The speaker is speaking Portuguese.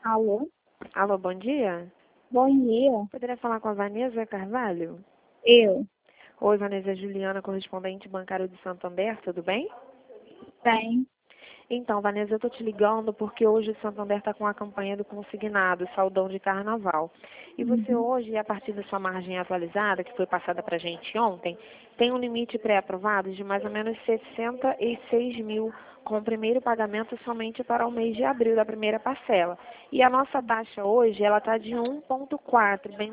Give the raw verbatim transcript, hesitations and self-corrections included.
Alô? Alô, bom dia. Bom dia. Poderia falar com a Vanessa Carvalho? Eu. Oi, Vanessa Juliana, correspondente bancário de Santander, tudo bem? Bem. Então, Vanessa, eu tô te ligando porque hoje o Santander está com a campanha do consignado, Saldão de Carnaval. E você Uhum. hoje, a partir da sua margem atualizada, que foi passada para a gente ontem, tem um limite pré-aprovado de mais ou menos sessenta e seis mil, com o primeiro pagamento somente para o mês de abril da primeira parcela. E a nossa taxa hoje, ela está de um vírgula quatro, bem